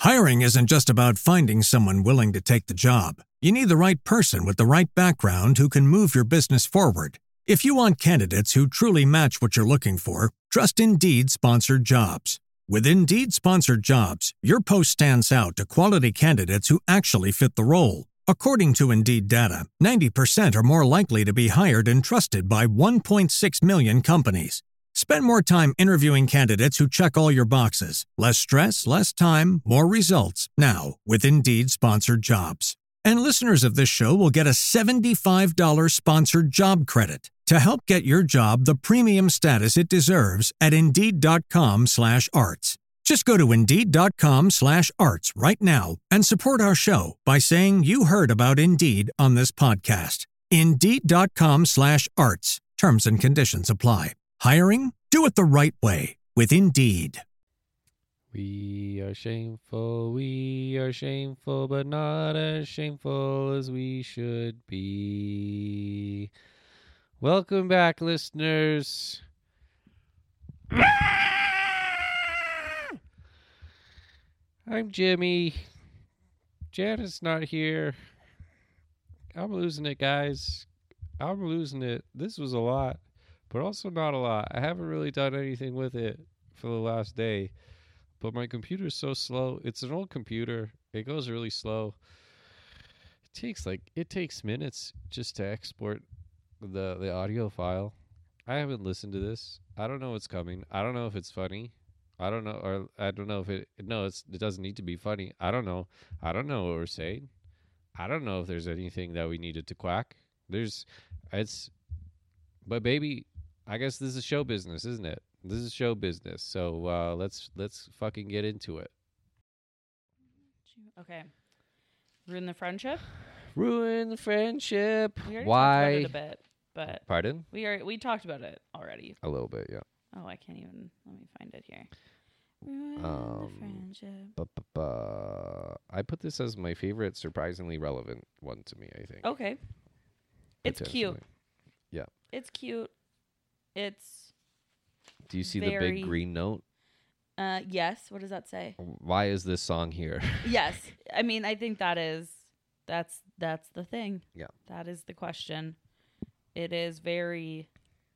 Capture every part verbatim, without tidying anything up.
Hiring isn't just about finding someone willing to take the job. You need the right person with the right background who can move your business forward. If you want candidates who truly match what you're looking for, trust Indeed Sponsored Jobs. With Indeed Sponsored Jobs, your post stands out to quality candidates who actually fit the role. According to Indeed data, ninety percent are more likely to be hired and trusted by one point six million companies. Spend more time interviewing candidates who check all your boxes. Less stress, less time, more results. Now, with Indeed Sponsored Jobs. And listeners of this show will get a seventy-five dollars sponsored job credit to help get your job the premium status it deserves at Indeed.com slash arts. Just go to Indeed.com slash arts right now and support our show by saying you heard about Indeed on this podcast. Indeed.com slash arts. Terms and conditions apply. Hiring? Do it the right way with Indeed. We are shameful, we are shameful, but not as shameful as we should be. Welcome back, listeners. I'm Jimmy. Janet's not here. I'm losing it, guys. I'm losing it. This was a lot, but also not a lot. I haven't really done anything with it for the last day. But my computer's so slow. It's an old computer. It goes really slow. It takes like it takes minutes just to export the the audio file. I haven't listened to this. I don't know what's coming. I don't know if it's funny. I don't know, or I don't know if it. No, it's it doesn't need to be funny. I don't know. I don't know what we're saying. I don't know if there's anything that we needed to quack. There's, it's, but baby, I guess this is show business, isn't it? This is show business, so uh, let's let's fucking get into it. Okay. Ruin the friendship? Ruin the friendship. We already Why? talked about it a bit, but Pardon? we are we talked about it already. A little bit, yeah. Oh, I can't even. Let me find it here. Ruin Um, the friendship. Bu-bu-bu. I put this as my favorite, surprisingly relevant one to me, I think. Okay. It's cute. Potentially. Yeah. It's cute. It's Do you see the very- big green note? uh yes. What does that say? Why is this song here? Yes. I mean, I think that is that's that's the thing. Yeah. That is the question. It is very.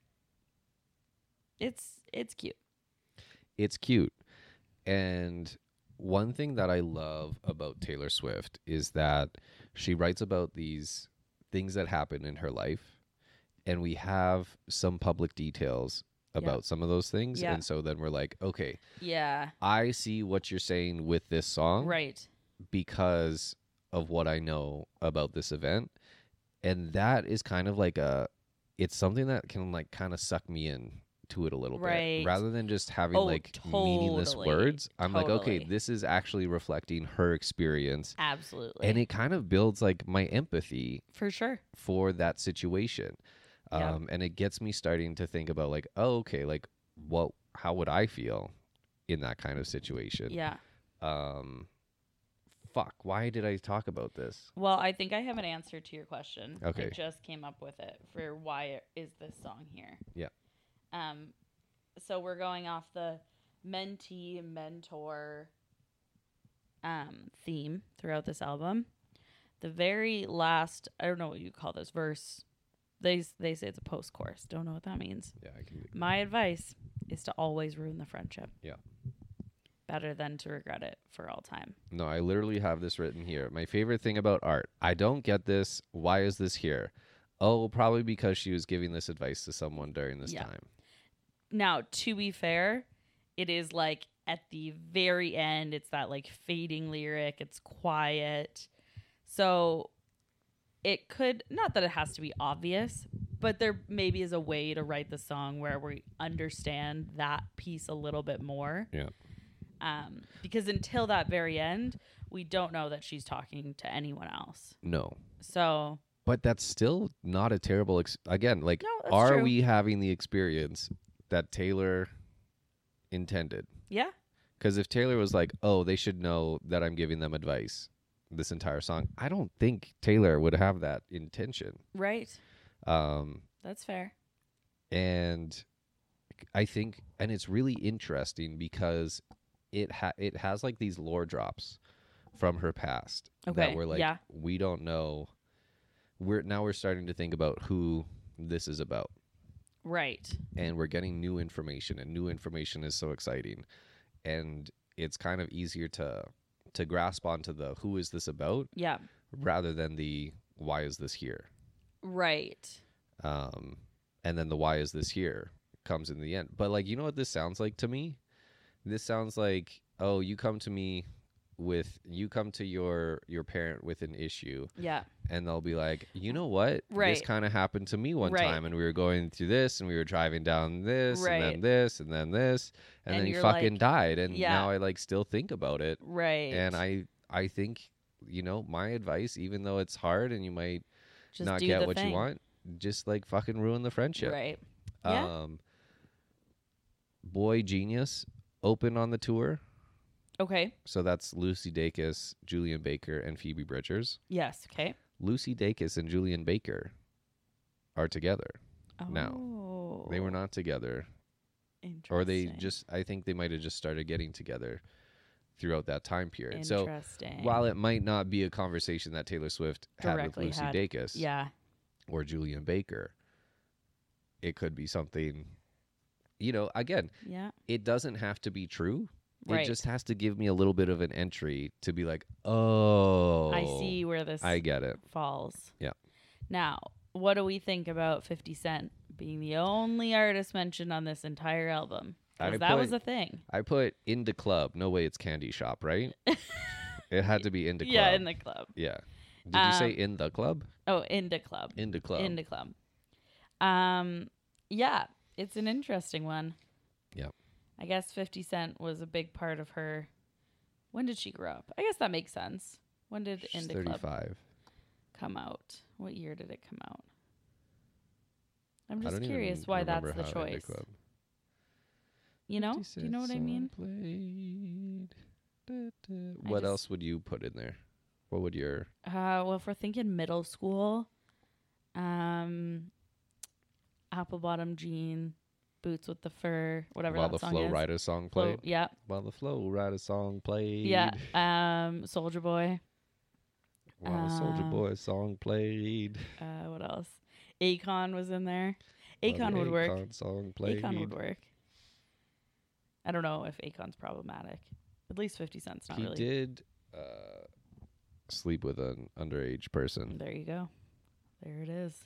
It's it's cute. It's cute. And one thing that I love about Taylor Swift is that she writes about these things that happen in her life, and we have some public details about Yeah. some of those things. Yeah. And so then we're like, okay, Yeah. I see what you're saying with this song Right. because of what I know about this event. And that is kind of like a, it's something that can like kind of suck me in to it a little Right. bit rather than just having Oh, like meaningless totally. words. I'm like, okay, Totally. this is actually reflecting her experience. Absolutely. And it kind of builds like my empathy For sure. for that situation. Yeah. Um, and it gets me starting to think about like, oh, okay, like what, how would I feel in that kind of situation? Yeah. Um, fuck, why did I talk about this? Well, I think I have an answer to your question. Okay. I just came up with it for why is this song here. Yeah. Um, so we're going off the mentee mentor um theme throughout this album. The very last, I don't know what you call this verse. They they say it's a post chorus. Don't know what that means. Yeah, I can. My advice is to always ruin the friendship. Yeah. Better than to regret it for all time. No, I literally have this written here. My favorite thing about art. I don't get this. Why is this here? Oh, probably because she was giving this advice to someone during this Yeah. time. Now, to be fair, it is like at the very end, it's that like fading lyric. It's quiet. So it could, not that it has to be obvious, but there maybe is a way to write the song where we understand that piece a little bit more. Yeah. Um, because until that very end, we don't know that she's talking to anyone else. No. So, But that's still not a terrible ex- again, like No, that's are true. we having the experience that Taylor intended? yeah. Cuz if Taylor was like, "Oh, they should know that I'm giving them advice this entire song." I don't think Taylor would have that intention. Right. Um That's fair. and I think and it's really interesting because it ha- it has like these lore drops from her past Okay, that we're like, yeah. we don't know. We're now we're starting to think about who this is about, Right. and we're getting new information, and new information is so exciting, and it's kind of easier to to grasp onto the who is this about Yeah. rather than the why is this here. Right. Um, and then the why is this here comes in the end. But like, you know what this sounds like to me? This sounds like, oh, you come to me with, you come to your your parent with an issue, Yeah. and they'll be like, you know what? Right. This kind of happened to me one Right. time, and we were going through this, and we were driving down this, and Right. then this, and then this, and, And then he you're fucking like, died, and yeah. now I like still think about it, Right. and I I think, you know, my advice, even though it's hard and you might Just not do get the what thing. you want, just like fucking ruin the friendship. Right. Yeah. Um, Boy Genius opened on the tour. Okay. So that's Lucy Dacus, Julian Baker, and Phoebe Bridgers. Yes. Okay. Lucy Dacus and Julian Baker are together. now. Oh. They were not together. Or they just, I think they might have just started getting together throughout that time period. So Interesting. while it might not be a conversation that Taylor Swift had Directly with Lucy had- Dacus Yeah. or Julian Baker, it could be something, you know, again, Yeah. it doesn't have to be true. Right. It just has to give me a little bit of an entry to be like, oh, I see where this I get it. falls. Yeah. Now, what do we think about fifty Cent being the only artist mentioned on this entire album? I Because that put- was a thing. I put Into Club. No way it's Candy Shop, right? It had to be Into Club. Yeah, in the club. Yeah. Did you say Um, In the Club? Oh, Into Club. Into Club. Into Club. Um, yeah, it's an interesting one. Yep. I guess fifty Cent was a big part of her. When did she grow up? I guess that makes sense. When did She's Into Club thirty-five. come out? What year did it come out? I'm I just don't curious even why that's remember the how Into choice. Club. You know? fifty Do you know what I Cent mean? song played. Da, da. I What just- else would you put in there? What would your Uh, well, if we're thinking middle school, um, apple bottom jean, boots with the fur, whatever While that the song Flow is. Rider song Flow- played? yeah, While the Flow Rider song played. yeah. Um, Soldier Boy. While the Soldier Uh, Boy song played. Uh, what else? Akon was in there. While Akon the would work. Akon song played. Akon would work. I don't know if Akon's problematic. At least fifty Cent's not He really. did uh, sleep with an underage person. There you go. There it is.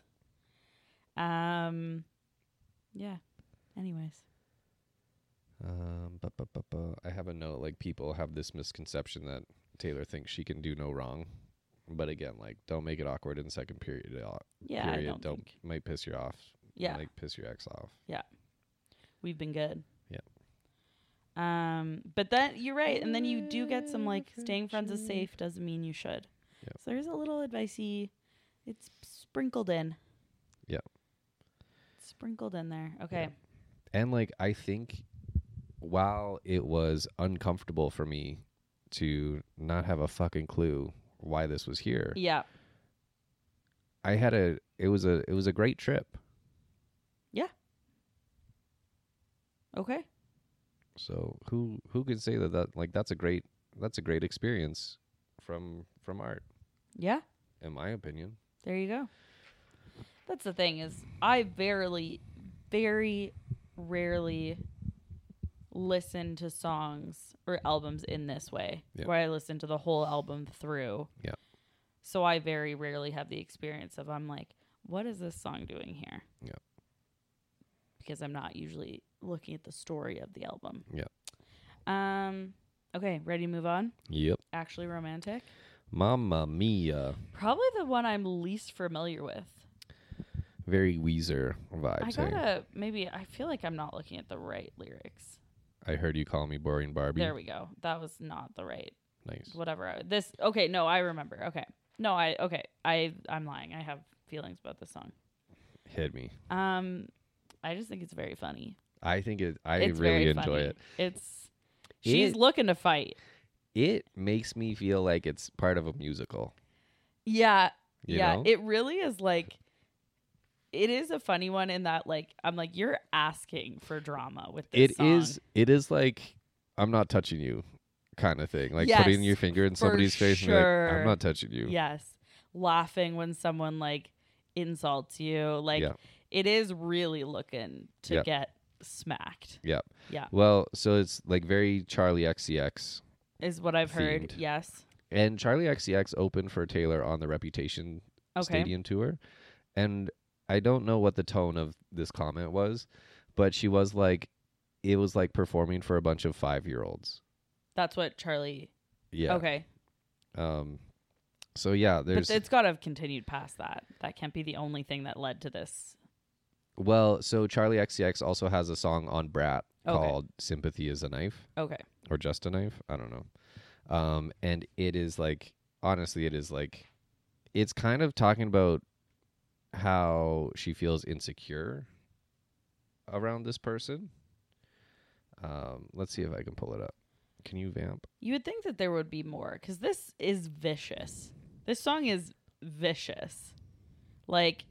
Um, yeah. Anyways. Um, bu- bu- bu- bu- I have a note, like, people have this misconception that Taylor thinks she can do no wrong. But again, like, don't make it awkward in the second period. uh, Yeah, I period. don't think. might piss you off. Yeah. Like, piss your ex off. We've been good. Yeah. Um, but that you're right, and then you do get some like staying friends is safe doesn't mean you should. Yep. So there's a little advicey. It's sprinkled in. Yep. Sprinkled in there. Okay. Yep. And, like, I think while it was uncomfortable for me to not have a fucking clue why this was here, Yeah. I had a, it was a, it was a great trip. Okay. So who who could say that, that like that's a great that's a great experience from from art, Yeah. in my opinion. There you go. That's the thing is I verily, very rarely listen to songs or albums in this way, Yeah. where I listen to the whole album through. Yeah. So I very rarely have the experience of I'm like, what is this song doing here? Yeah. Because I'm not usually looking at the story of the album. Yeah. Um. Okay, ready to move on? Yep. Actually romantic. Mamma Mia. Probably the one I'm least familiar with. Very Weezer vibes. I hey? gotta maybe I feel like I'm not looking at the right lyrics. I heard you call me boring Barbie. There we go. That was not the right Nice. whatever. I, this okay, no, I remember. Okay. No, I okay. I I'm lying. I have feelings about this song. Hit me. Um I just think it's very funny. I think it. I it's really very enjoy funny. it. It's she's It- looking to fight. It makes me feel like it's part of a musical. Yeah. You yeah. know? It really is like it is a funny one in that like I'm like you're asking for drama with this It song. is. It is like I'm not touching you kind of thing. Like Yes, putting your finger in for somebody's face and be like, I'm sure. not touching you. Yes. Laughing when someone like insults you. Like Yeah. it is really looking to Yeah. get smacked. Yeah. Yeah. Well, so it's like very Charlie X C X. Is what I've heard. Themed. Yes. And Charlie X C X opened for Taylor on the Reputation Okay. Stadium tour. And I don't know what the tone of this comment was, but she was like, it was like performing for a bunch of five-year-olds. That's what Charlie. Yeah. Okay. Um. So yeah, there's But it's got to have continued past that. That can't be the only thing that led to this. well, so Charlie X C X also has a song on Brat Okay. called "Sympathy Is a Knife" Okay. or just a knife. I don't know. Um, and it is like, honestly, it is like, it's kind of talking about how she feels insecure around this person. Um, let's see if I can pull it up. Can you vamp? You would think that there would be more because this is vicious. This song is vicious. Like,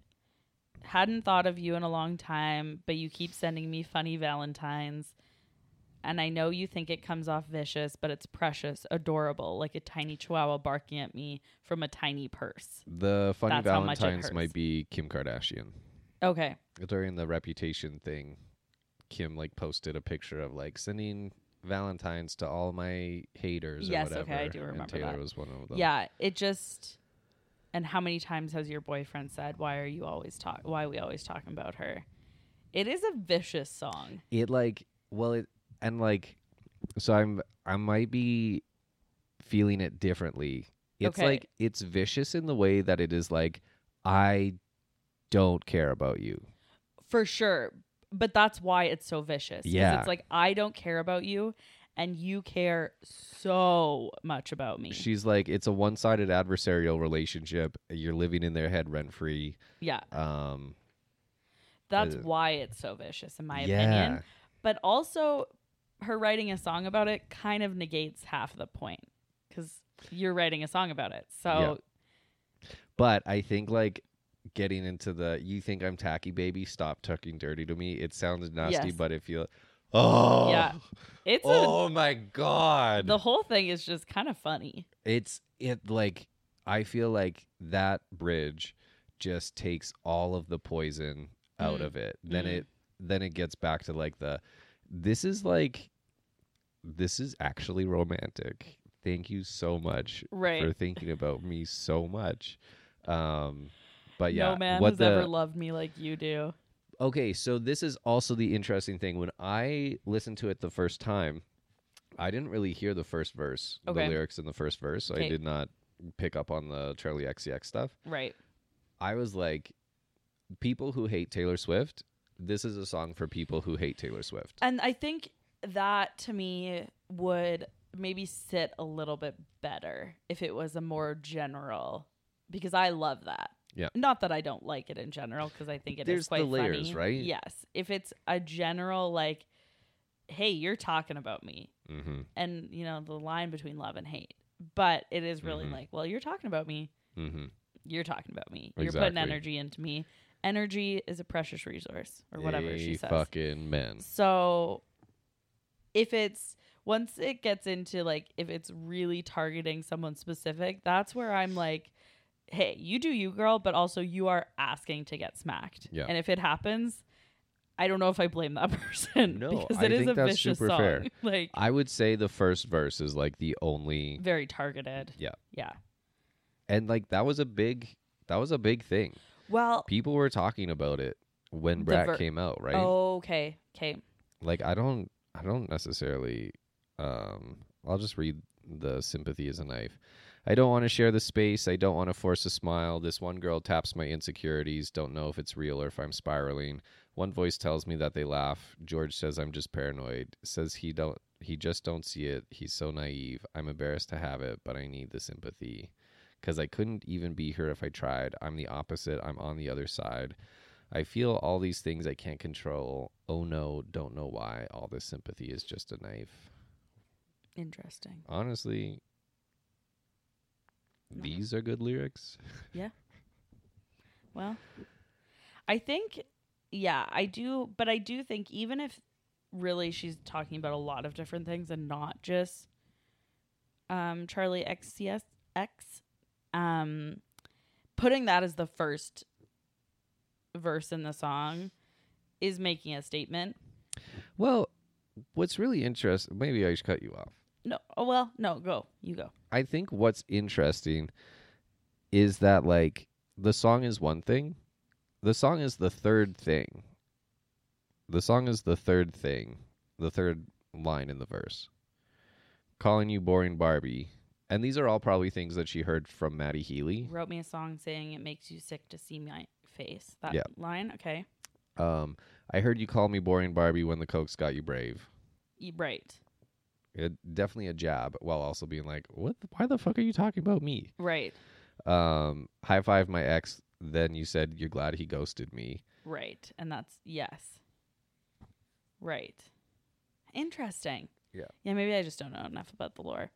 hadn't thought of you in a long time, but you keep sending me funny Valentines. And I know you think it comes off vicious, but it's precious, adorable, like a tiny chihuahua barking at me from a tiny purse. The Funny That's how much it Valentines hurts. might be Kim Kardashian. Okay. During the Reputation thing, Kim like posted a picture of like sending Valentines to all my haters Yes, or okay, whatever. I do remember and Taylor that. was one of them. Yeah, it just. And how many times has your boyfriend said, "Why are you always talk? Why are we always talking about her?" It is a vicious song. It like well it and like so I'm I might be feeling it differently. It's Okay. like it's vicious in the way that it is like I don't care about you. For sure. But that's why it's so vicious. 'Cause Yeah. It's like, I don't care about you, and you care so much about me. She's like it's a one-sided adversarial relationship. You're living in their head rent free. yeah. Um That's uh, why it's so vicious, in my yeah. opinion. But also, her writing a song about it kind of negates half the point. Because you're writing a song about it. So, But I think like getting into the you think I'm tacky baby, stop talking dirty to me. It sounds nasty, Yes. but if you oh yeah. It's oh my god. a. The whole thing is just kind of funny. It's it like I feel like that bridge just takes all of the poison out Mm. of it. Then Mm. it then it gets back to like the this is like this is actually romantic. Thank you so much Right. for thinking about me so much. Um but yeah, no man what has the ever loved me like you do. Okay, so this is also the interesting thing. When I listened to it the first time, I didn't really hear the first verse, Okay. the lyrics in the first verse, so I Okay. did not pick up on the Charlie X C X stuff. Right. I was like, people who hate Taylor Swift, this is a song for people who hate Taylor Swift. And I think that to me would maybe sit a little bit better if it was a more general, because I love that. Yeah. Not that I don't like it in general, because I think it is There's quite the layers, funny. right? Yes. If it's a general like, hey, you're talking about me, Mm-hmm. and you know the line between love and hate, but it is really Mhm. like, well, you're talking about me. Mm-hmm. You're talking about me. You're putting Exactly. energy into me. Energy is a precious resource, or whatever she says. Fucking men. So if it's once it gets into like if it's really targeting someone specific, that's where I'm like, hey, you do you, girl, but also you are asking to get smacked. Yeah. And if it happens, I don't know if I blame that person. No, because I it is think a that's vicious super song. fair. Like I would say the first verse is like the only very targeted. Yeah. Yeah. and like that was a big that was a big thing. Well, People were talking about it when The Brat ver- came out, right? okay. Okay. Like I don't I don't necessarily um I'll just read the Sympathy Is a Knife. I don't want to share the space. I don't want to force a smile. This one girl taps my insecurities. Don't know if it's real or if I'm spiraling. One voice tells me that they laugh. George says I'm just paranoid. Says he don't he just don't see it. He's so naive. I'm embarrassed to have it, but I need the sympathy. Cuz I couldn't even be her if I tried. I'm the opposite. I'm on the other side. I feel all these things I can't control. Oh no, don't know why. All this sympathy is just a knife. Interesting. Honestly, No. these are good lyrics. Well, I think, yeah, I do, but I do think even if really she's talking about a lot of different things and not just um, Charlie X C S X. Um, putting that as the first verse in the song is making a statement. Well, what's really interesting, maybe I should cut you off. No, oh well, no, go. You go. I think what's interesting is that, like, the song is one thing. The song is the third thing. The song is the third thing. The third line in the verse. Calling you boring Barbie. And these are all probably things that she heard from Maddie Healy. Wrote me a song saying it makes you sick to see my face. That Yeah. line? Okay. Um, I heard you call me boring Barbie when the Coke's got you brave. Y- Right. It, definitely a jab, while also being like, "What? The, why the fuck are you talking about me?" Right. Um, high five my ex. Then you said you're glad he ghosted me. Right. And that's, yes. Right. Interesting. Yeah. Yeah, maybe I just don't know enough about the lore.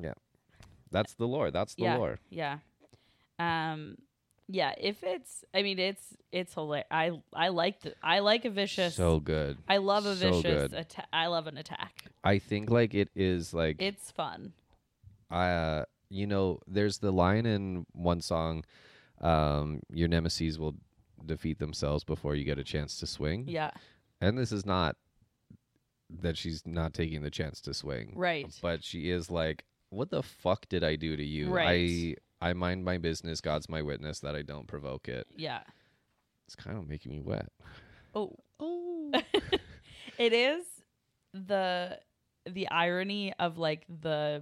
That's the lore. That's the yeah. lore. Yeah. Um, yeah, if it's, I mean, it's, it's hilarious. I, I like, the, I like a vicious, So good. I love a so vicious good. attack. I love an attack. I think like it is like It's fun. uh you know, there's the line in one song, um, your nemesis will defeat themselves before you get a chance to swing. Yeah. And this is not that she's not taking the chance to swing. Right. But she is like, what the fuck did I do to you? Right. I I mind my business, God's my witness that I don't provoke it. Yeah. It's kind of making me wet. Oh. Oh. It is the the irony of like the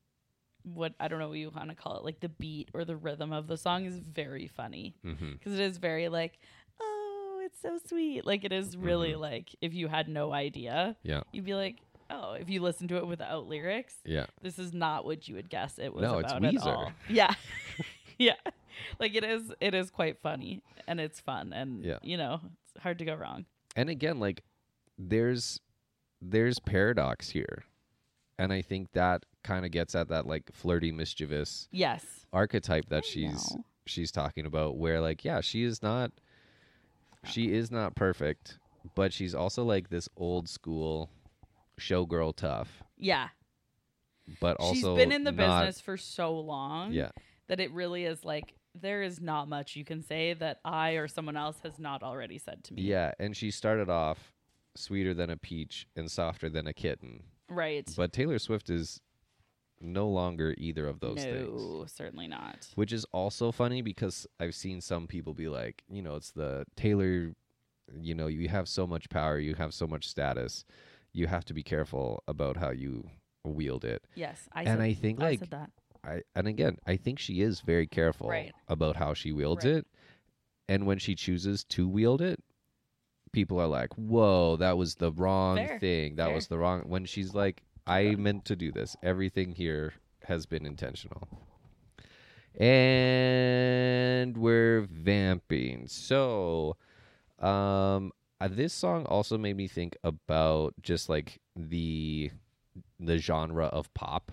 what I don't know what you want to call it, like the beat or the rhythm of the song is very funny Mm-hmm. because it is very like, oh, it's so sweet. Like it is really Mhm. like if you had no idea, Yeah. you'd be like, oh, if you listen to it without lyrics, Yeah. this is not what you would guess it was No, it's about at Weezer. all. Yeah. Yeah. Like it is it is quite funny and it's fun and Yeah. you know, it's hard to go wrong. And again, like there's there's paradox here. And I think that kind of gets at that like flirty, mischievous Yes. archetype that I she's know. she's talking about, where like, yeah, she is not she is not perfect, but she's also like this old school showgirl tough, Yeah. but also She's been in the not- business for so long Yeah. that it really is like there is not much you can say that I or someone else has not already said to me. Yeah, and she started off sweeter than a peach and softer than a kitten. Right. But Taylor Swift is no longer either of those things. No, certainly not. Which is also funny because I've seen some people be like, you know, it's the Taylor, you know, you have so much power, you have so much status, you have to be careful about how you wield it. Yes, I and said, I think I like said that. I and again, I think she is very careful Right. about how she wields Right. it. And when she chooses to wield it, people are like, "Whoa, that was the wrong Fair. thing. That Fair. was the wrong." When she's like, "I Yeah. meant to do this. Everything here has been intentional." And we're vamping. So, um uh, this song also made me think about just like the the genre of pop.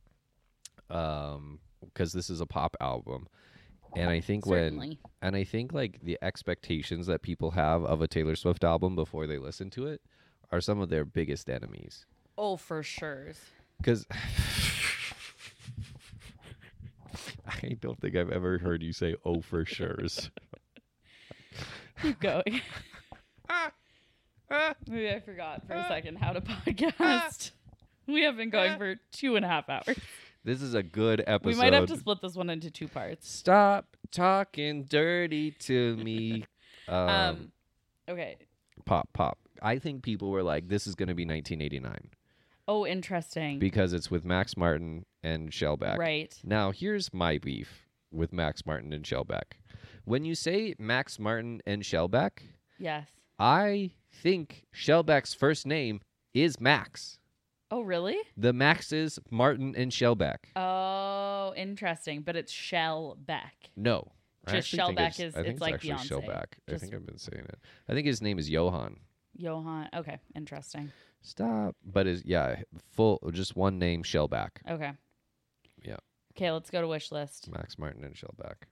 Um because this is a pop album. And I think when Certainly. and I think like the expectations that people have of a Taylor Swift album before they listen to it are some of their biggest enemies. Oh, for sure. Because I don't think I've ever heard you say "oh for sure's." Keep going. Maybe I forgot for a second how to podcast. We have been going for two and a half hours. This is a good episode. We might have to split this one into two parts. Stop talking dirty to me. Um, Um, okay. pop, pop. I think people were like, "This is going to be nineteen eighty-nine." Oh, interesting. Because it's with Max Martin and Shellback. Right. Now, here's my beef with Max Martin and Shellback. When you say Max Martin and Shellback, Yes. I think Shellback's first name is Max. Oh, really? The Maxes, Martin and Shellback. Oh, interesting. But it's Shellback. No. I Just actually think Shellback it's- is- I think it's like actually Beyonce. Shellback. I Just- think I've been saying it. I think his name is Johan. Johan. Okay. Interesting. Stop. But is yeah, full just one name, Shellback. Okay. Yeah. Okay, let's go to wish list. Max Martin and Shellback.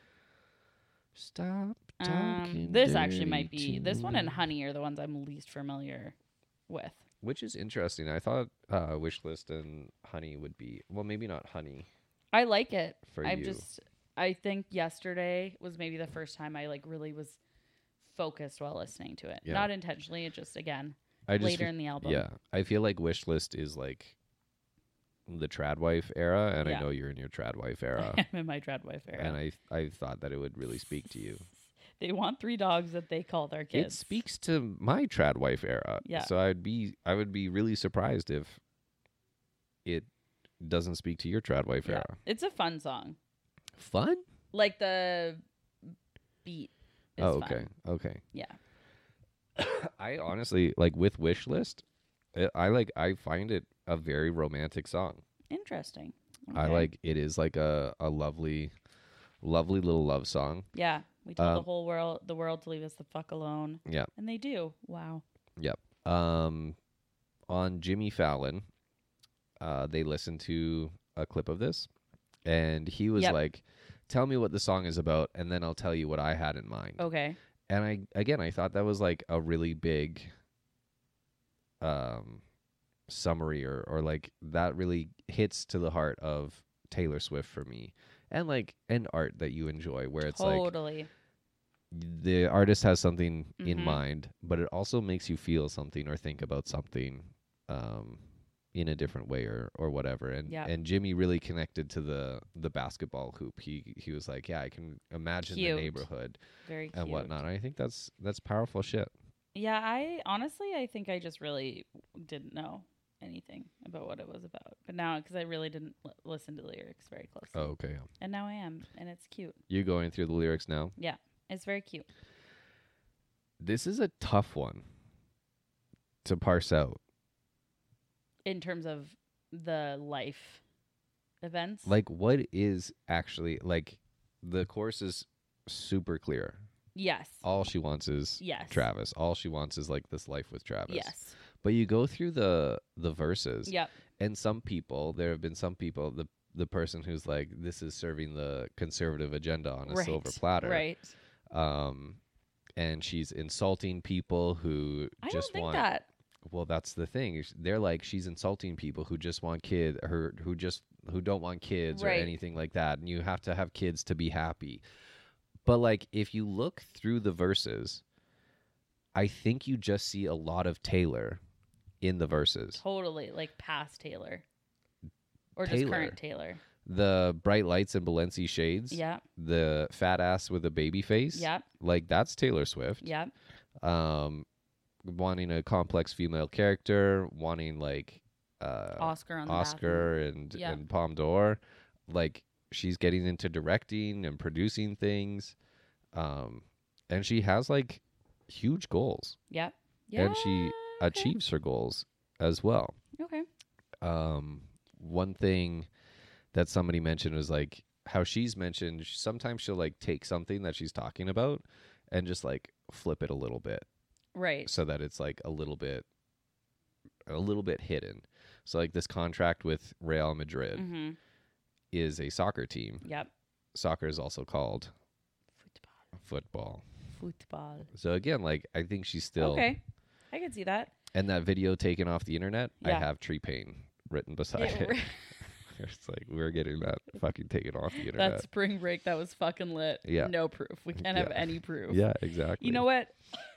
Stop Um, talking. this actually dirty might be to this one and me. Honey are the ones I'm least familiar with. which is interesting. I thought uh, Wishlist and Honey would be well, maybe not Honey I like it. for I'm you. just I think yesterday was maybe the first time I like really was focused while listening to it. Yeah. Not intentionally, it just again I just later fe- in the album. Yeah, I feel like Wishlist is like the trad wife era, and Yeah. I know you're in your trad wife era, I'm in my dread wife era. and I I thought that it would really speak to you. They want three dogs that they call their It kids. speaks to my trad wife era. Yeah. So I'd be I would be really surprised if it doesn't speak to your trad wife Yeah. era. It's a fun song. Fun? Like the beat is Oh, fun. okay. Okay. Yeah. I honestly like with Wishlist, it, I like I find it a very romantic song. Interesting. I Okay. like it is like a a lovely lovely little love song. Yeah. We tell the Um, whole world the world to leave us the fuck alone. Yeah. And they do. Wow. Yep. Um on Jimmy Fallon, uh they listened to a clip of this and he was Yep. like, "Tell me what the song is about and then I'll tell you what I had in mind." Okay. And I again I thought that was like a really big um summary or or like that really hits to the heart of Taylor Swift for me. And like an art that you enjoy where it's like Totally. the artist has something in Mhm. mind, but it also makes you feel something or think about something um, in a different way or, or whatever. And Yep. and Jimmy really connected to the the basketball hoop. He he was like, yeah, I can imagine Cute. the neighborhood Very cute. and whatnot. And I think that's that's powerful shit. Yeah, I honestly I think I just really didn't know anything about what it was about. But now cuz I really didn't l- listen to the lyrics very closely. Oh, okay. And now I am and it's cute. You going through the lyrics now? Yeah. It's very cute. This is a tough one to parse out. In terms of the life events. Like, what is actually like the course is super clear. Yes. All she wants is Yes. Travis. All she wants is like this life with Travis. Yes. But you go through the the verses, Yep. and some people, there have been some people, the the person who's like, this is serving the conservative agenda on a Right. silver platter. Right. Um, and she's insulting people who I just don't think want. that. Well, that's the thing. is They're like she's insulting people who just want kid, her who just who don't want kids or Right. anything like that. And you have to have kids to be happy. But like, if you look through the verses, I think you just see a lot of Taylor in the verses. Totally like past Taylor. Or just Taylor. current Taylor. The bright lights and Balenci shades. Yep. The fat ass with a baby face. Yep. Like that's Taylor Swift. Yep. Um, wanting a complex female character, wanting like uh, Oscar on the Oscar and Yeah. and Palme d'Or, like she's getting into directing and producing things, um, and she has like huge goals, Yep. Yeah. and she okay. achieves her goals as well. Okay. Um, one thing that somebody mentioned was like how she's mentioned sometimes she'll like take something that she's talking about and just like flip it a little bit Right. so that it's like a little bit a little bit hidden. So like this contract with Real Madrid Mm-hmm. is a soccer team. Yep. Soccer is also called Football. football. Football. So again, like I think she's still Okay. I can see that. and that video taken off the internet, I Yeah. have Tree Pain written beside Yeah, it. right. It's like we're getting that fucking taken off the internet. That spring break, that was fucking lit. Yeah. No proof. We can't have Yeah. any proof. Yeah, exactly. You know what?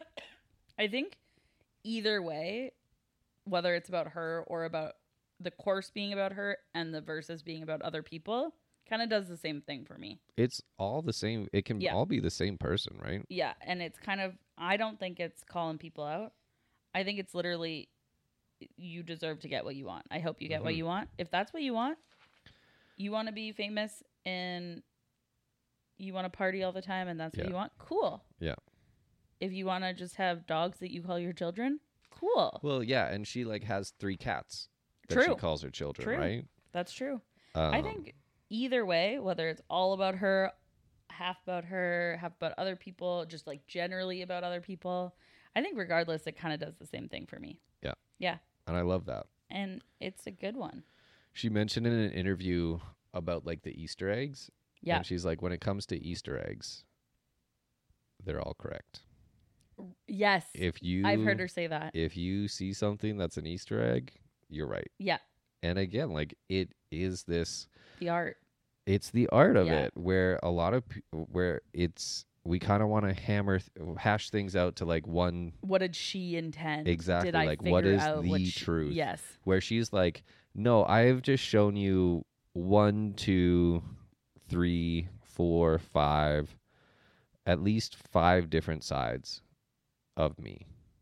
I think either way, whether it's about her or about the course being about her and the verses being about other people, kind of does the same thing for me. It's all the same. It can Yeah. all be the same person, right? Yeah. And it's kind of, I don't think it's calling people out. I think it's literally, you deserve to get what you want. I hope you get what Mhm. you want. If that's what you want, you want to be famous and you want to party all the time and that's what Yeah. you want, cool. Yeah. If you want to just have dogs that you call your children, cool. Well, yeah, and she like has three cats that True. she calls her children, True. right? That's true. Um, I think either way, whether it's all about her, half about her, half about other people, just like generally about other people, I think regardless, it kind of does the same thing for me. Yeah. Yeah. and I love that. And it's a good one. She mentioned in an interview about like the Easter eggs. Yeah. And she's like, when it comes to Easter eggs, they're all correct. Yes. If you I've heard her say that. if you see something that's an Easter egg, you're right. Yeah. And again, like it is this The art. it's the art of Yeah. it where a lot of pe- where it's we kind of want to hammer th- hash things out to like one What did she intend? exactly Did I like what figure is out the what she- truth Yes. where she's like, no, I've just shown you one, two, three, four, five, at least five different sides of me,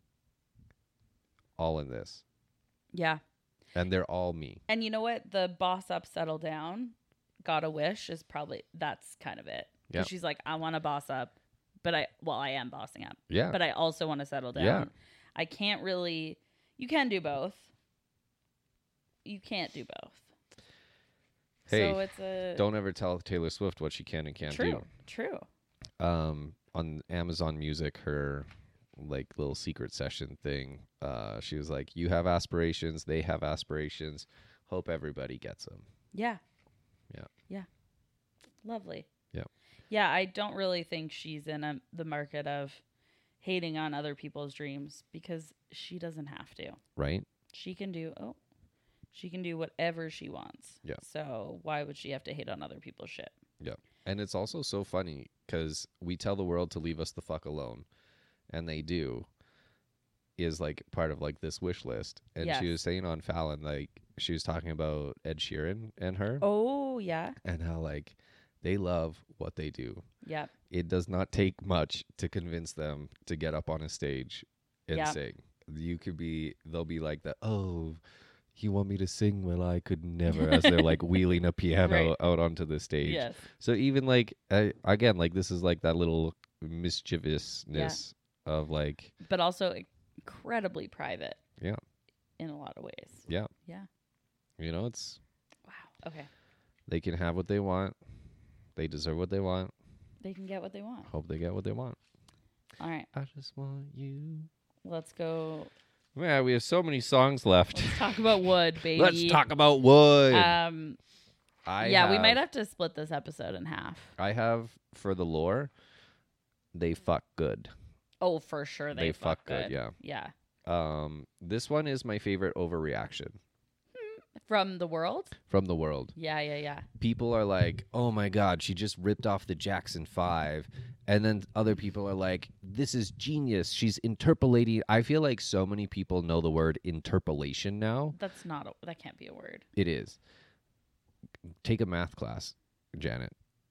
all in this, Yeah. and they're all me. And you know what? The boss up, settle down, got a wish is probably, that's kind of it. Yeah. Because she's like, I want to boss up, but I, well, I am bossing up, Yeah, but I also want to settle down. Yeah. I can't really, you can do both. You can't do both. Hey, so it's a, don't ever tell Taylor Swift what she can and can't true, do. true. Um, on Amazon Music, her like little secret session thing, uh, she was like, "You have aspirations, they have aspirations. Hope everybody gets them." Yeah. Yeah. Yeah. Lovely. Yeah. Yeah, I don't really think she's in a, the market of hating on other people's dreams because she doesn't have to. Right? She can do oh, she can do whatever she wants. Yeah. So why would she have to hate on other people's shit? Yeah. And it's also so funny because we tell the world to leave us the fuck alone, and they do. Is like part of like this wish list, and Yes. she was saying on Fallon, like she was talking about Ed Sheeran and her, Oh yeah. and how like they love what they do. Yep. It does not take much to convince them to get up on a stage and Yeah. sing. You could be, they'll be like that. Oh, you want me to sing? Well, I could never. As they're like wheeling a piano Right. out onto the stage. Yes. So even like uh, again, like this is like that little mischievousness of like, But also incredibly private. Yeah. In a lot of ways. yeah, Yeah. you know, it's Wow. Okay. they can have what they want. They deserve what they want. They can get what they want. Hope they get what they want. All right. I just want you. Let's go. Man, we have so many songs left. Let's talk about wood, baby. Let's talk about wood. Um, I yeah, we have- might have to split this episode in half. I have for the lore. They fuck good. Oh, for sure they, They fuck, fuck good, good. yeah. Yeah. Um, this one is my favorite overreaction From the world? from the world. Yeah, yeah, yeah. People are like, "Oh my god, she just ripped off the Jackson Five," and then other people are like, "This is genius. She's interpolating." I feel like so many people know the word interpolation now. That's not a, that can't be a word. It is. Take a math class, Janet.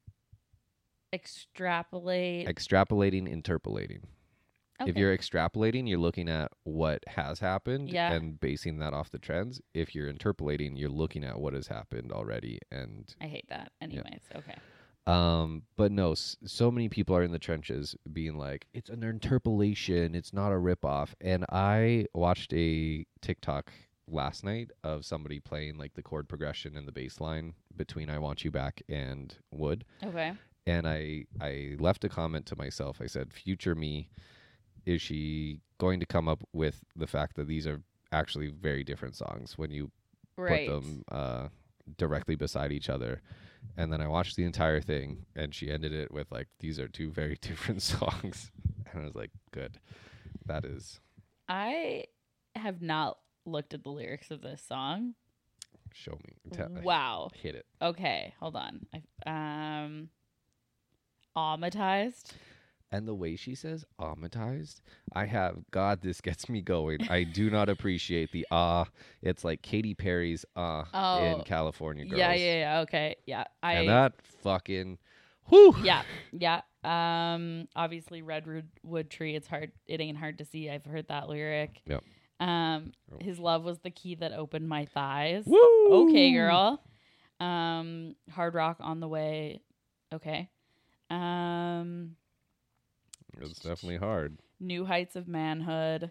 Extrapolate. Extrapolating, interpolating. If Okay. you're extrapolating, you're looking at what has happened Yeah. and basing that off the trends. If you're interpolating, you're looking at what has happened already. And I hate that. Anyways, okay. um, but no, s- so many people are in the trenches being like, "It's an interpolation. It's not a ripoff." And I watched a TikTok last night of somebody playing like the chord progression and the bass line between "I Want You Back" and "Wood." Okay. And I I left a comment to myself. I said, "Future me, is she going to come up with the fact that these are actually very different songs when you Right. put them uh, directly beside each other?" And then I watched the entire thing, and she ended it with like, "These are two very different songs," and I was like, "Good, that is." I have not looked at the lyrics of this song. Show me. Tell, Wow. Hit it. Okay, hold on. I, um, Aumatized. And the way she says "aumatized," I have God. This gets me going. I do not appreciate the ah. It's like Katy Perry's ah Oh. in California Girls. Yeah, yeah, yeah. Okay, yeah. I And that fucking, whoo. yeah, yeah. Um, obviously, Redwood Wood Tree. It's hard. It ain't hard to see. I've heard that lyric. Yep. Um, Oh. his love was the key that opened my thighs. Woo. Okay, girl. Um, Hard Rock on the way. Okay. Um, It's definitely hard. New Heights of Manhood.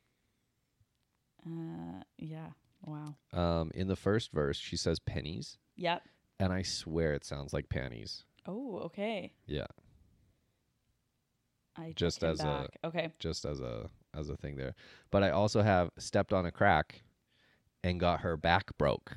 Uh, yeah. Wow. Um, in the first verse, she says pennies, Yep. and I swear it sounds like panties. Oh, okay. Yeah, I took Just him as a- back. okay. just as a as a thing there. But I also have stepped on a crack and got her back broke.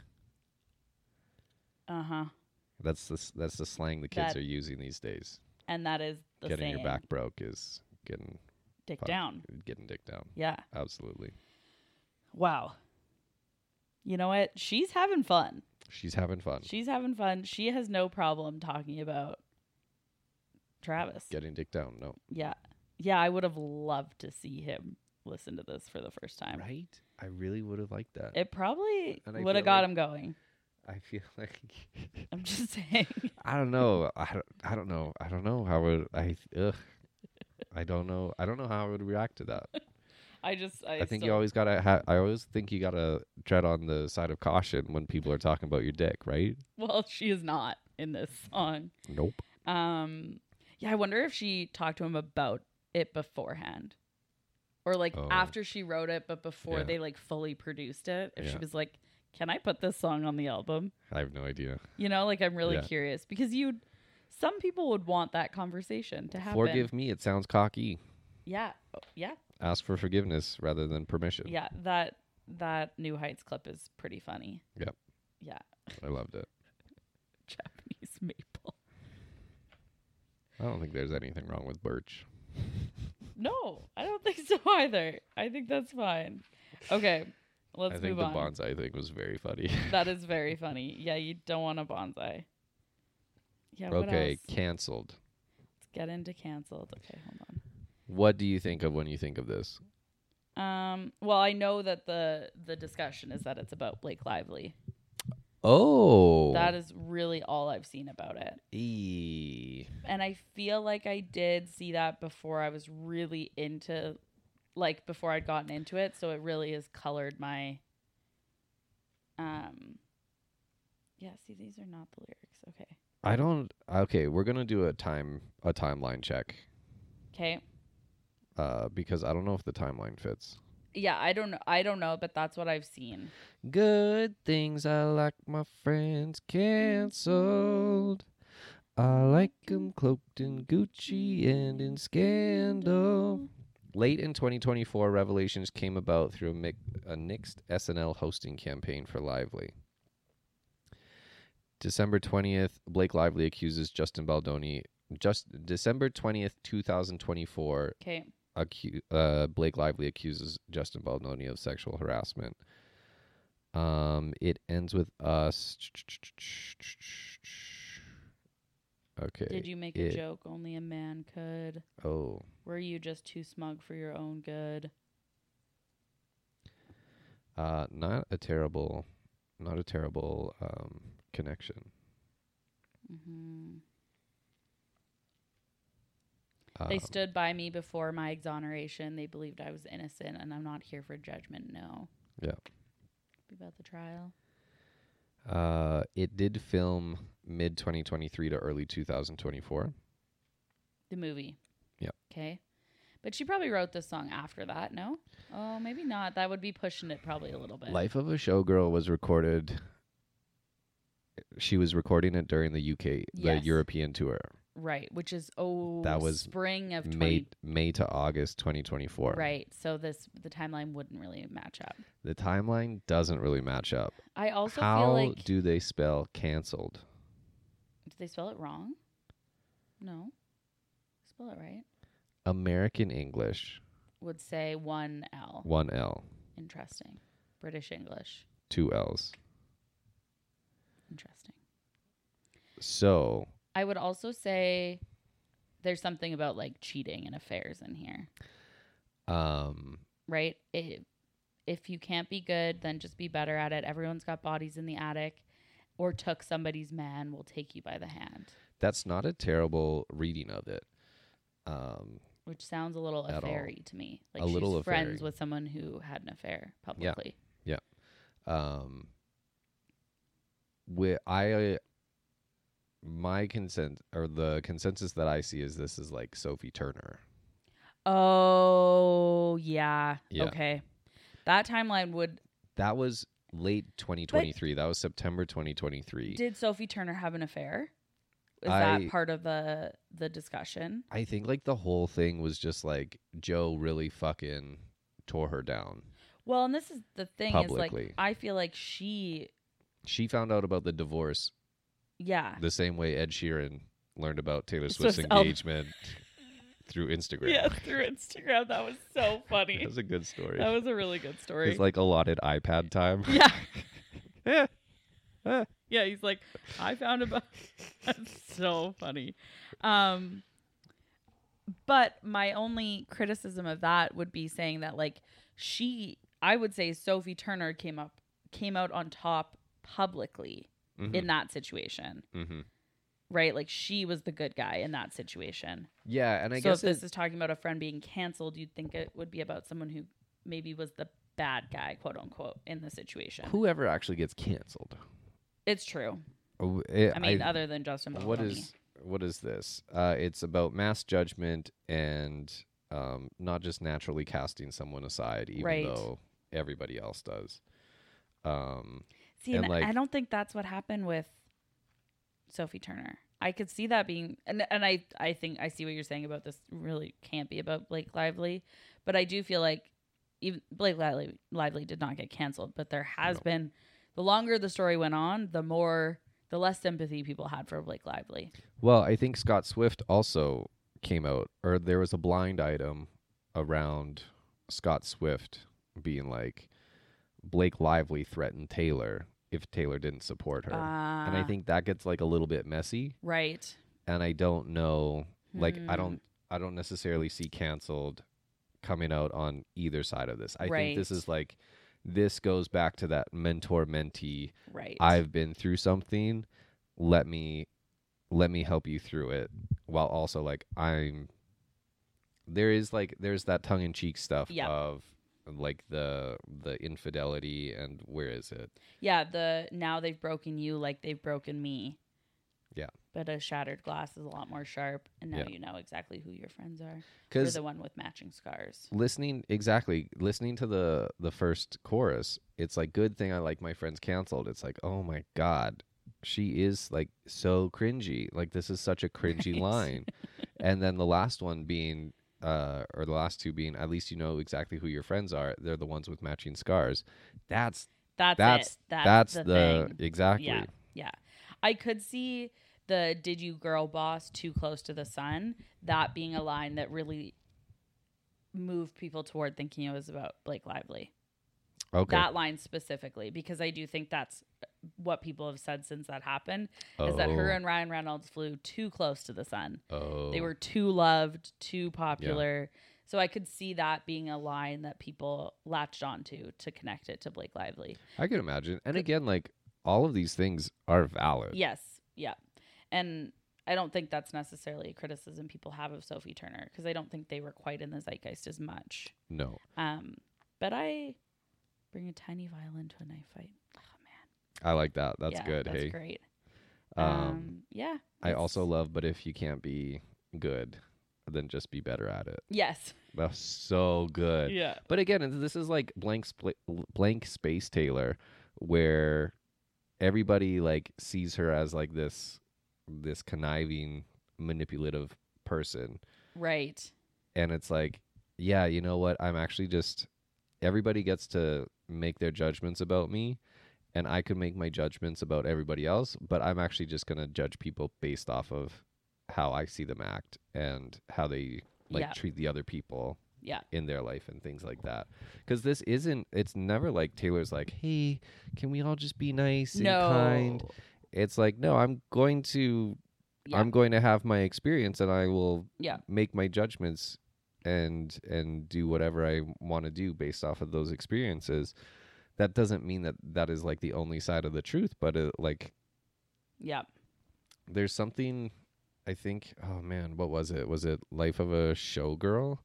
Uh huh. That's the s- that's the slang the kids That- are using these days. And that is the Getting saying. your back broke is getting dick Fuck. down. Getting dick down. Yeah. Absolutely. Wow. You know what? She's having fun. She's having fun. She's having fun. She has no problem talking about Travis. Getting dick down. No. Yeah. Yeah, I would have loved to see him listen to this for the first time. Right? I really would have liked that. It probably And I would have feel got like- him going. I feel like I'm just saying. I don't know. I don't, I don't know. I don't know how would I ugh. I don't know. I don't know how I would react to that. I just I, I think you still- always gotta. Ha- I always think you gotta tread on the side of caution when people are talking about your dick, right? Well, she is not in this song. Nope. Um yeah, I wonder if she talked to him about it beforehand. Or like Oh. after she wrote it but before Yeah. they like fully produced it. If she Yeah. was like, "Can I put this song on the album?" I have no idea. You know, like I'm really Yeah. curious because you some people would want that conversation to happen. Forgive me. It sounds cocky. Yeah. Oh, yeah. Ask for forgiveness rather than permission. Yeah, that that New Heights clip is pretty funny. Yep. Yeah. I loved it. Japanese maple. I don't think there's anything wrong with birch. No, I don't think so either. I think that's fine. Okay, let's I think move the on. bonsai thing was very funny. That is very funny. Yeah, you don't want a bonsai. Yeah, what Okay, else? canceled. Let's get into canceled. Okay, hold What do you think of when you think of this? on. Um, well, I know that the the discussion is that it's about Blake Lively. Oh, That is really all I've seen about it. E. And I feel like I did see that before I was really into, like before I'd gotten into it. So it really has colored my, um, yeah, see, these are not the lyrics. Okay. I don't. Okay, we're gonna do a time a timeline check. Okay. Uh, because I don't know if the timeline fits. Yeah, I don't know. I don't know, but that's what I've seen. Good things I like my friends canceled. I like 'em cloaked in Gucci and in scandal. Late in twenty twenty-four, revelations came about through a, mi- a nixed S N L hosting campaign for Lively. December twentieth, Blake Lively accuses Justin Baldoni. Just December twentieth, twenty twenty-four, Okay. acu- uh, Blake Lively accuses Justin Baldoni of sexual harassment. Um, it ends with us. Okay. Did you make a it- joke only a man could? Oh, Were you just too smug for your own good? uh, not a terrible, not a terrible um connection. Hmm. Um, They stood by me before my exoneration. They believed I was innocent, and I'm not here for judgment. No. Yeah. Be about the trial. Uh, it did film mid twenty twenty-three to early two thousand twenty-four. The movie. Yeah. Okay. But she probably wrote this song after that, no? Oh, maybe not. That would be pushing it probably a little bit. Life of a Showgirl was recorded. She was recording it during the U K, the Yes. European tour, Right, which is oh That was spring of May twenty. May to August twenty twenty-four. Right. So this the timeline wouldn't really match up. The timeline doesn't really match up. I also How feel like do they spell canceled? did they spell it wrong? No. Spell it right. American English, Would say one L. one L, Interesting. British English. two L's. Interesting. So, I would also say there's something about like cheating and affairs in here, um, right? It, if you can't be good, then just be better at it. Everyone's got bodies in the attic, or took somebody's man will take you by the hand, that's not a terrible reading of it. Um, which sounds a little At all. affair-y to me. Like A she's little friends affair-y. with someone who had an affair publicly. um, with I, uh, my consent or the consensus that I see is this is like Sophie Turner. Oh yeah. Yeah. Okay. That timeline would. That was late twenty twenty-three. That was September twenty twenty-three. Did Sophie Turner have an affair? Is I- that part of the the discussion? I think like the whole thing was just like Joe really fucking tore her down. Well, and this is the thing Publicly. is like I feel like she, She found out about the divorce yeah, the same way Ed Sheeran learned about Taylor So Swift's it's Elvis. engagement. through Instagram. Yeah, through Instagram. That was so funny. That was a good story. That was a really good story. It's like allotted iPad time. yeah. yeah. Ah. Yeah, he's like, I found a book. That's so funny. Um, but my only criticism of that would be saying that, like, she, I would say Sophie Turner came up, came out on top publicly Mhm. in that situation, Mm-hmm. right? Like, she was the good guy in that situation. Yeah, and I so guess if this it- is talking about a friend being canceled, you'd think it would be about someone who maybe was the bad guy, quote unquote, in the situation. whoever actually gets canceled. It's true. Oh, it- I mean, other than Justin Mahoney. what is what is this? Uh, it's about mass judgment and um, not just naturally casting someone aside, even Right. though everybody else does. Um, See, and, and like- I don't think that's what happened with Sophie Turner. I could see that being, and and I I think I see what you're saying about this. Really can't be about Blake Lively, but I do feel like even Blake Lively, Lively did not get canceled, but there has No. been. The longer the story went on, the more the less sympathy people had for Blake Lively. well, I think Scott Swift also came out, or there was a blind item around Scott Swift being like, Blake Lively threatened Taylor if Taylor didn't support her. And I Ah, think that gets like a little bit messy. right. And I don't know, like, I Hmm. don't, I don't necessarily see canceled coming out on either side of this. I think this Right. is like, this goes back to that mentor mentee. Right. I've been through something. Let me, let me help you through it. While also like I'm, there is like there's that tongue in cheek stuff Yep. of like the the infidelity and where is it? Yeah, the now they've broken you like they've broken me. Yeah. But a shattered glass is a lot more sharp, and now Yeah. you know exactly who your friends are. You're Because the one with matching scars. listening exactly listening to the the first chorus, it's like good thing I like my friends canceled. It's like, oh my god, she is like so cringy. Like this is such a cringy Right. line. And then the last one being uh or the last two being at least you know exactly who your friends are. They're the ones with matching scars. That's That's that's it. That's, that's the, the, thing. exactly. Yeah. Yeah. I could see the "Did you girl boss too close to the sun?" that being a line that really moved people toward thinking it was about Blake Lively. Okay. That line specifically, because I do think that's what people have said since that happened, is that her Oh. and Ryan Reynolds flew too close to the sun. oh. They were too loved, too popular. So I could see that being a line that people latched onto to connect it to Blake Lively. I can imagine. And again, like all of these things are valid. Yes, yeah. And I don't think that's necessarily a criticism people have of Sophie Turner, because I don't think they were quite in the zeitgeist as much. No. Um, but I bring a tiny violin to a knife fight. Oh man, I like that. That's yeah, good. That's Hey. great. Um, Um, yeah. I it's- also love but if you can't be good, then just be better at it. yes, That's so good. yeah, But again, this is like blank spla- blank space Taylor, where everybody like sees her as like this this conniving, manipulative person, right, and it's like, yeah, you know what? I'm actually just everybody gets to make their judgments about me, and I could make my judgments about everybody else, but I'm actually just gonna judge people based off of how I see them act and how they like Yeah. treat the other people yeah, in their life and things like that. Because this isn't, it's never like Taylor's like, hey, can we all just be nice and no, kind? It's like, no, I'm going to, yeah, I'm going to have my experience and I will yeah, make my judgments and and do whatever I want to do based off of those experiences. That doesn't mean that that is like the only side of the truth, but it, like yeah, there's something, I think, oh man, what was it? Was it Life of a Showgirl?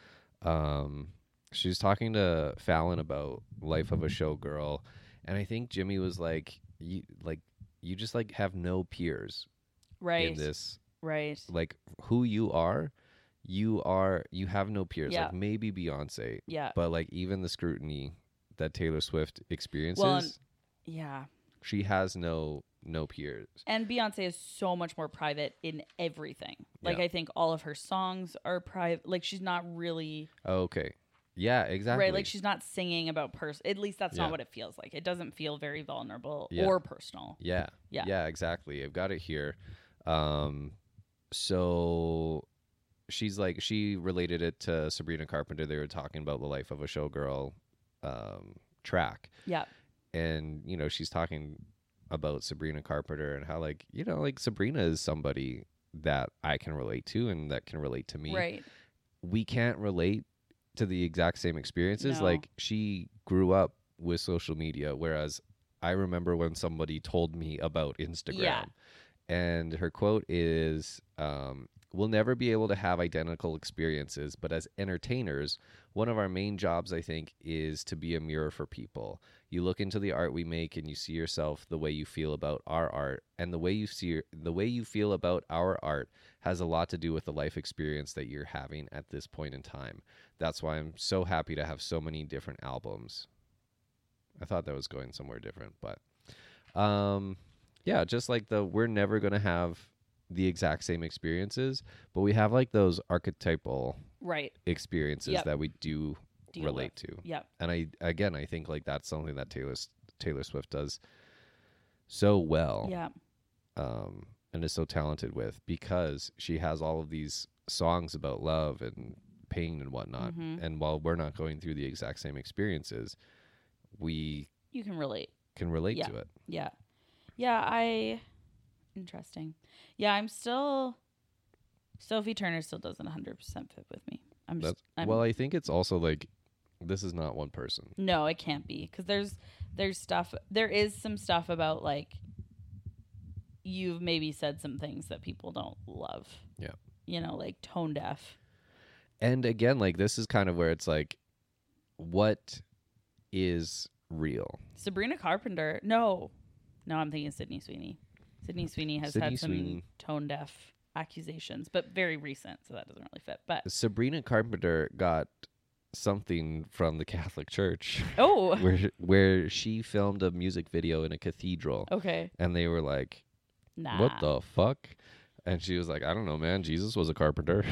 Um, she was talking to Fallon about Life of a Showgirl, and I think Jimmy was like, you like you just like have no peers right, in this. right, Like who you are, you are you have no peers. Yeah. Like maybe Beyonce, yeah, but like even the scrutiny that Taylor Swift experiences, Well, and- yeah. she has no no peers. And Beyonce is so much more private in everything. Like, Yeah. I think all of her songs are private. Like, she's not really Okay. Yeah, exactly. right. Like, she's not singing about person. At least that's Yeah. not what it feels like. It doesn't feel very vulnerable Yeah. or personal. Yeah. Yeah. Yeah, exactly. I've got it here. Um so she's like she related it to Sabrina Carpenter. They were talking about the Life of a Showgirl um, track, Yeah. and you know she's talking about Sabrina Carpenter and how like you know like Sabrina is somebody that I can relate to and that can relate to me. Right. We can't relate to the exact same experiences. No. Like she grew up with social media, whereas I remember when somebody told me about Instagram. Yeah. And her quote is, um, we'll never be able to have identical experiences, but as entertainers, one of our main jobs, I think, is to be a mirror for people. You look into the art we make and you see yourself the way you feel about our art, and the way you see the way you feel about our art has a lot to do with the life experience that you're having at this point in time. That's why I'm so happy to have so many different albums. I thought that was going somewhere different, but um yeah, just like the we're never going to have the exact same experiences, but we have like those archetypal Right. experiences Yep. that we do Deal relate with. to. Yep. And I again, I think like that's something that Taylor Taylor Swift does so well. Yeah. Um and is so talented with, because she has all of these songs about love and pain and whatnot. Mhm. And while we're not going through the exact same experiences, we You can relate. can relate Yeah. to it. Yeah. Yeah, I interesting. Yeah, I'm still Sophie Turner still doesn't one hundred percent fit with me. I'm just That's, I'm, well, I think it's also like this is not one person. No, it can't be, cuz there's there's stuff there is some stuff about like you've maybe said some things that people don't love. Yeah. You know, like tone deaf. And again, like this is kind of where it's like, what is real? Sabrina Carpenter. No. No, I'm thinking Sydney Sweeney. Sydney Sweeney has Sydney had some Sweeney. tone deaf accusations, but very recent, so that doesn't really fit. But Sabrina Carpenter got something from the Catholic Church oh, where where she filmed a music video in a cathedral, okay. and they were like, Nah. "What the fuck?" And she was like, "I don't know, man. Jesus was a carpenter."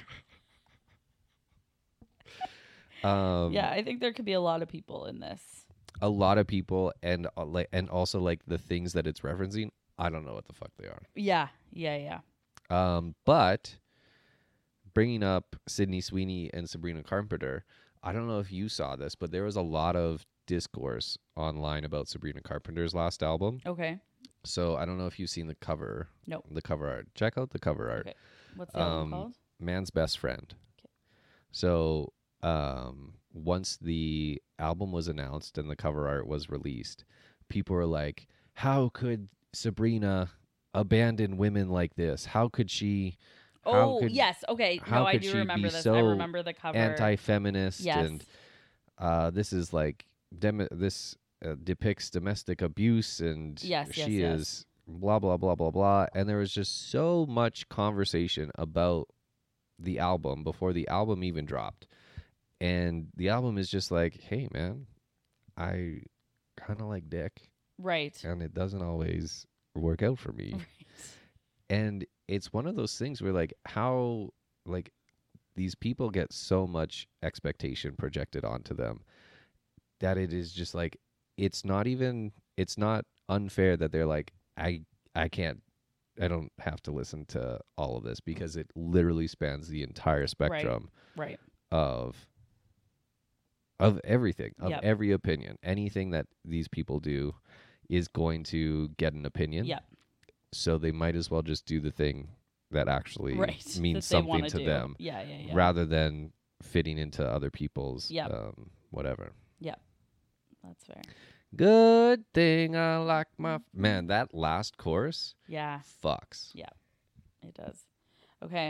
um, Yeah, I think there could be a lot of people in this. a lot of people, and uh, like, and also like the things that it's referencing. I don't know what the fuck they are. Yeah, yeah, yeah. Um, but bringing up Sydney Sweeney and Sabrina Carpenter, I don't know if you saw this, but there was a lot of discourse online about Sabrina Carpenter's last album. Okay. So I don't know if you've seen the cover. Nope. The cover art. Check out the cover art. Okay. What's the album Um, called? Man's Best Friend. Okay. So um, once the album was announced and the cover art was released, people were like, how could Sabrina abandon women like this? How could she... How Oh, could, yes. Okay. how No, I could do she remember be this. so I remember the cover. anti-feminist Yes. and uh, this is like dem- this uh, depicts domestic abuse and Yes, yes, she yes. is blah blah blah blah blah, and there was just so much conversation about the album before the album even dropped, and the album is just like, hey man, I kind of like dick, Right. and it doesn't always work out for me. Right. And it's one of those things where like how like these people get so much expectation projected onto them that it is just like it's not even it's not unfair that they're like I I can't I don't have to listen to all of this because it literally spans the entire spectrum Right. of of everything, of Yep. every opinion. Anything that these people do is going to get an opinion. Yep. So they might as well just do the thing that actually Right. means that they something wanna to do. them Yeah, yeah, yeah. rather than fitting into other people's Yep. um, whatever. That's fair. Good thing I like my... Man, that last chorus Yeah, fucks. it does. Okay.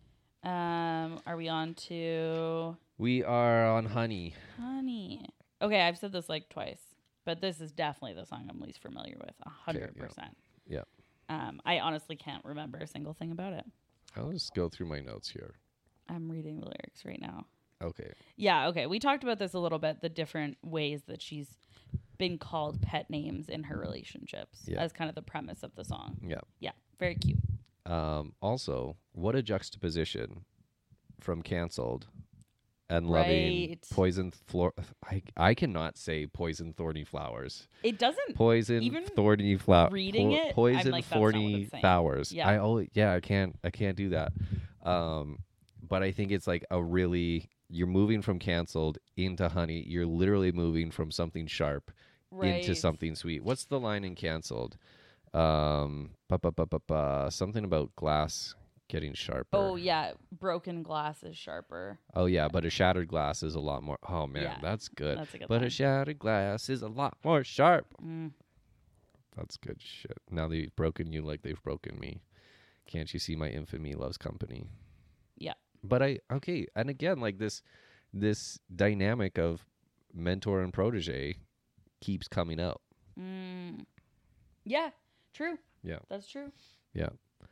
Um, are we on to We are on Honey. Honey? Okay, I've said this like twice, but this is definitely the song I'm least familiar with. A hundred yeah. percent. Yeah. Um, I honestly can't remember a single thing about it. I'll just go through my notes here. I'm reading the lyrics right now. Okay. Yeah, okay. We talked about this a little bit, the different ways that she's been called pet names in her relationships Yeah. as kind of the premise of the song. Yeah. Yeah, very cute. Um, also, what a juxtaposition from Cancelled and loving Right. Poison Flor... I, I cannot say Poison Thorny Flowers. It doesn't Poison Even thorny flower. reading it, I'm Poison like, that's not what thorny it's saying. flowers. Yeah. I always, yeah, I can't, I can't do that. Um, but I think it's like a really, you're moving from canceled into honey. You're literally moving from something sharp Right. into something sweet. What's the line in canceled? Um, ba, ba, ba, ba, ba, something about glass getting sharper. Oh yeah, broken glass is sharper. Oh yeah, but a shattered glass is a lot more. Oh man, Yeah, that's good. that's a good but line. a shattered glass is a lot more sharp. Mm. That's good shit. Now they've broken you like they've broken me. Can't you see my infamy loves company? Yeah. But I okay, and again, like this, this dynamic of mentor and protege keeps coming out. Mm. Yeah, true. Yeah. That's true. Yeah.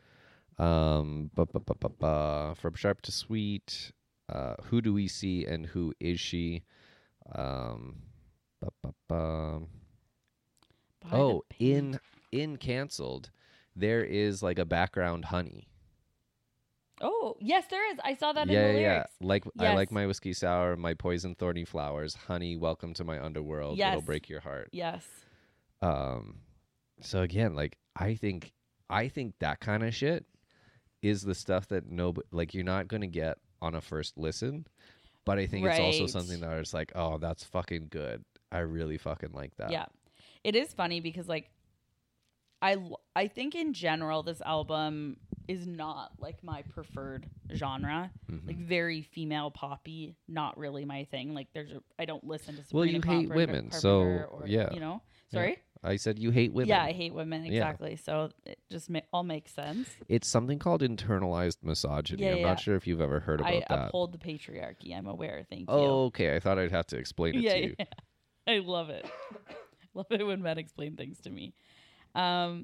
Um, bu- bu- bu- bu- bu- from sharp to sweet. Uh, who do we see and who is she? Um, bu- bu- bu- By the oh, paint. in in canceled, there is like a background honey. Oh, yes, there is. I saw that yeah, in the yeah, lyrics. like I like Yes. my whiskey sour, my poison thorny flowers, honey. Welcome to my underworld. It'll Yes. break your heart. Yes. Um, so again, like I think I think that kind of shit is the stuff that no, like you're not gonna get on a first listen. But I think it's also Right. something that it's like, oh, that's fucking good. I really fucking like that. Yeah. It is funny because like I l- I think in general this album is not like my preferred genre. Mhm. Like very female poppy, not really my thing. Like there's a I don't listen to Well, Sabrina you hate Carpenter- women, so, Carpenter or, yeah. you know. Yeah. Sorry? I said you hate women. Yeah, I hate women Yeah. exactly. So it just ma- all makes sense. It's something called internalized misogyny. Yeah, I'm yeah. not sure if you've ever heard about I that. uphold the patriarchy. I'm aware. Thank you. Oh, okay. I thought I'd have to explain it yeah, to you. yeah. I love it. Love it when men explain things to me. Um,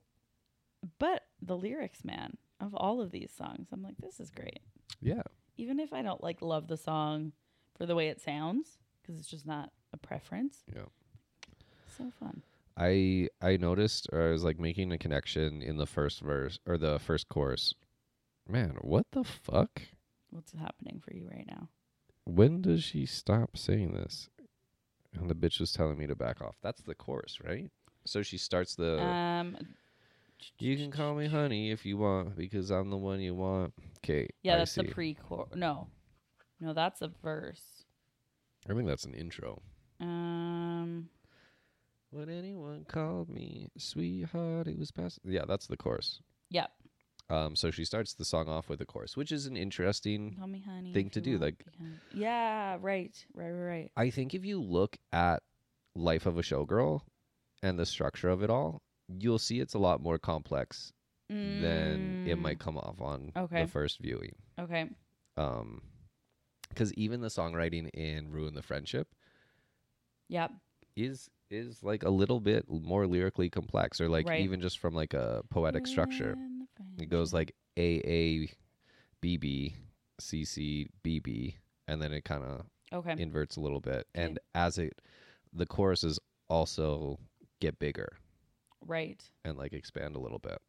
but the lyrics, man, of all of these songs, I'm like, this is great. Yeah. Even if I don't like love the song for the way it sounds, because it's just not a preference. Yeah. So fun. I I noticed, or I was like making a connection in the first verse or the first chorus. Man, what the fuck? What's happening for you right now? When does she stop saying this? And the bitch was telling me to back off. That's the chorus, right? So she starts the. um, You can call me honey if you want, because I'm the one you want. Okay. yeah, I that's see. the pre-chorus. No, no, that's a verse. I think that's an intro. Um, When anyone called me sweetheart, it was past. Yeah, that's the chorus. yeah. Um, so she starts the song off with a chorus, which is an interesting. Call me honey. Thing if to you do, want like- me, honey. Yeah, right, right, right, right. I think if you look at Life of a Showgirl and the structure of it all, you'll see it's a lot more complex than it Mm, might come off on Okay. the first viewing. Okay. Um, because even the songwriting in Ruin the Friendship Yep. is is like a little bit more lyrically complex, or like Right. even just from like a poetic structure. When the It goes friendship- like A A B B C C B B, and then it kind of Okay. inverts a little bit. Okay. And as it, the choruses also get bigger Right. and like expand a little bit.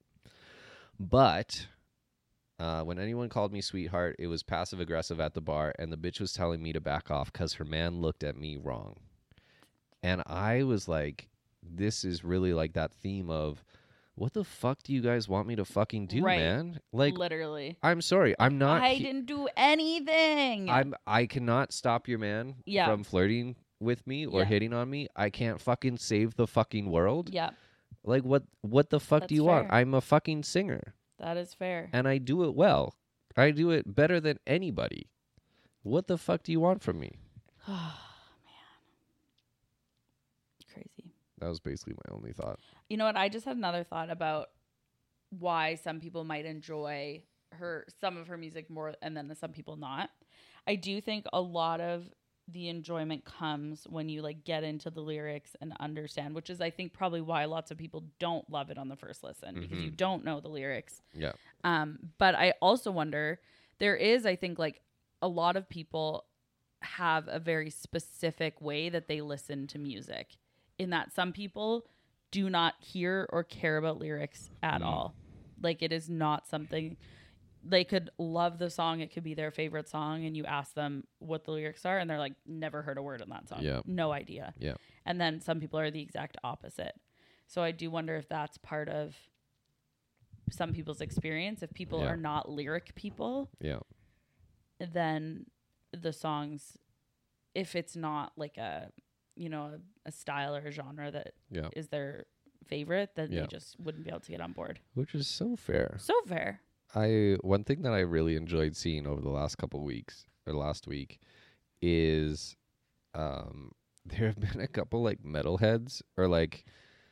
But uh, when anyone called me sweetheart, it was passive aggressive at the bar, and the bitch was telling me to back off because her man looked at me wrong. And I was like, this is really like that theme of, what the fuck do you guys want me to fucking do, Right. man? Like, Literally. I'm sorry, I'm not. I he- didn't do anything. I'm. I cannot stop your man Yeah. from flirting with me or Yeah. hitting on me. I can't fucking save the fucking world. Yeah, Like, what? What the fuck do That's you want? fair. I'm a fucking singer, that is fair. and I do it well. I do it better than anybody. What the fuck do you want from me? Man. Crazy. That was basically my only thought. You know what? I just had another thought about why some people might enjoy her, some of her music more, and then some people not. I do think a lot of the enjoyment comes when you like get into the lyrics and understand, which is I think probably why lots of people don't love it on the first listen because you Mhm. don't know the lyrics. Yeah. Um, but I also wonder, there is, I think, like a lot of people have a very specific way that they listen to music, in that some people do not hear or care about lyrics at Mm. all. Like it is not something they could love the song. It could be their favorite song. And you ask them what the lyrics are and they're like, never heard a word in that song. Yeah. No idea. Yeah. And then some people are the exact opposite. So I do wonder if that's part of some people's experience. If people Yeah. are not lyric people, Yeah. then the songs, if it's not like a, you know, a, a style or a genre that Yeah. is their favorite, then Yeah. they just wouldn't be able to get on board. Which is so fair. So fair. I one thing that I really enjoyed seeing over the last couple weeks or last week is um there have been a couple like metalheads or like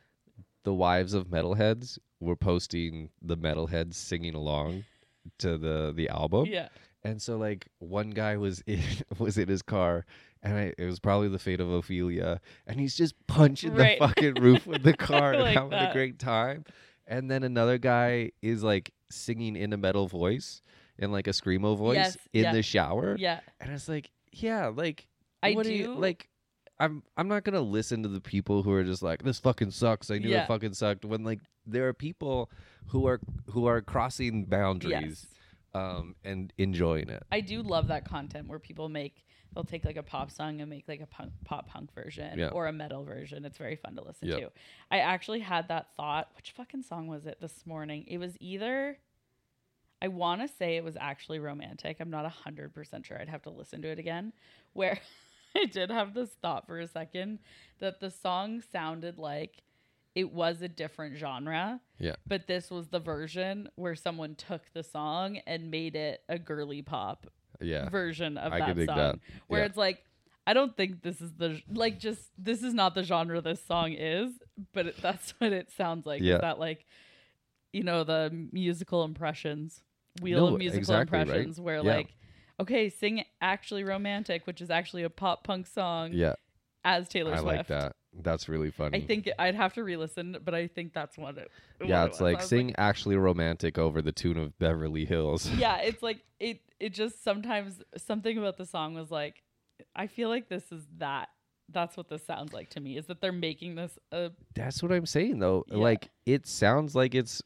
the wives of metalheads were posting the metalheads singing along to the the album. Yeah. And so like one guy was in was in his car and I, it was probably the fate of Ophelia and he's just punching Right. the fucking roof with the car and Like having that. a great time. And then another guy is like singing in a metal voice in like a screamo voice Yes, in yeah. the shower. Yeah. And it's like, yeah, like I what do you, like I'm I'm not gonna listen to the people who are just like, this fucking sucks. I knew Yeah. it fucking sucked. When like there are people who are who are crossing boundaries Yes. um and enjoying it. I do love that content where people make, they'll take like a pop song and make like a punk, pop punk version Yeah. or a metal version. It's very fun to listen Yeah. to. I actually had that thought. Which fucking song was it this morning? It was either, I want to say it was Actually Romantic. I'm not one hundred percent sure. I'd have to listen to it again. Where I did have this thought for a second that the song sounded like it was a different genre. Yeah. But this was the version where someone took the song and made it a girly pop Yeah. version of I that could dig song. that. Where Yeah. it's like, I don't think this is the, like, just, this is not the genre this song is, but it, that's what it sounds like. Yeah. Is that like, you know, the musical impressions, wheel No, of musical exactly, right? impressions, where Yeah. like, okay, sing Actually Romantic, which is actually a pop punk song Yeah. as Taylor I Swift. like that. That's really funny. I think I'd have to re-listen, but I think that's what it. yeah, what it it's was. like I was sing Actually Romantic over the tune of Beverly Hills. yeah, it's like it. It just sometimes something about the song was like, I feel like this is that. That's what this sounds like to me. Is that they're making this a That's what I'm saying though. Yeah. Like it sounds like it's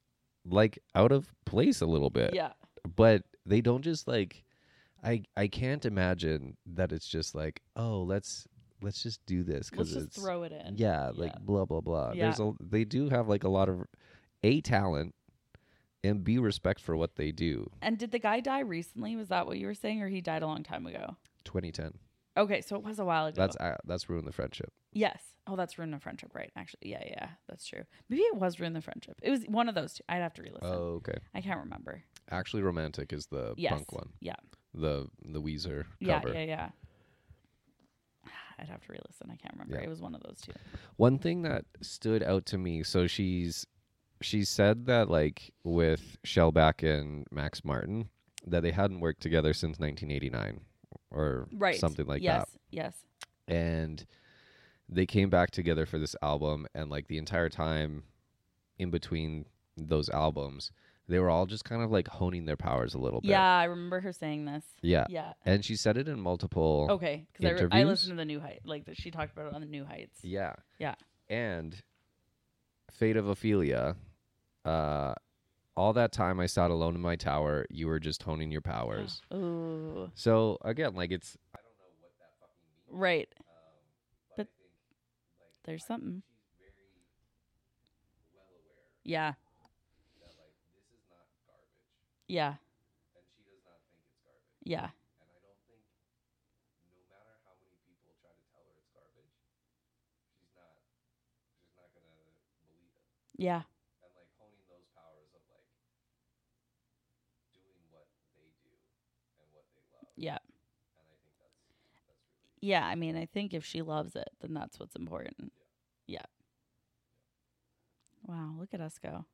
like out of place a little bit. yeah But they don't just like I I can't imagine that it's just like, "Oh, let's let's just do this let's cuz just it's throw it in. yeah, like Yeah. blah blah blah." Yeah. There's a they do have like a lot of a talent and b respect for what they do. And did the guy die recently? Was that what you were saying, or he died a long time ago? twenty ten. Okay, so it was a while ago. That's uh, that's ruined the friendship. yes. Oh, that's Ruin the Friendship, right? Actually, yeah, yeah, that's true. Maybe it was Ruin the Friendship. It was one of those two. I'd have to re-listen. Oh, okay. I can't remember. Actually Romantic is the Yes. punk one. Yeah. The the Weezer Yeah, cover. yeah, yeah. I'd have to re-listen. I can't remember. Yeah. It was one of those two. One thing that stood out to me, so she's she said that like with Shellback and Max Martin that they hadn't worked together since nineteen eighty-nine or Right. something like yes. Yes. that. And they came back together for this album and like the entire time in between those albums, they were all just kind of like honing their powers a little bit. Yeah, I remember her saying this. Yeah. Yeah. And she said it in multiple Okay, because I, re- I interviews? listened to the New Height, like that she talked about it on the New Heights. Yeah. Yeah. And Fate of Ophelia, uh, all that time I sat alone in my tower, you were just honing your powers. Ooh, So again, like it's right. But there's something. Yeah. Yeah. Yeah. Yeah. Yeah. Yeah, I mean, I think if she loves it, then that's what's important. Yeah. Wow, look at us go.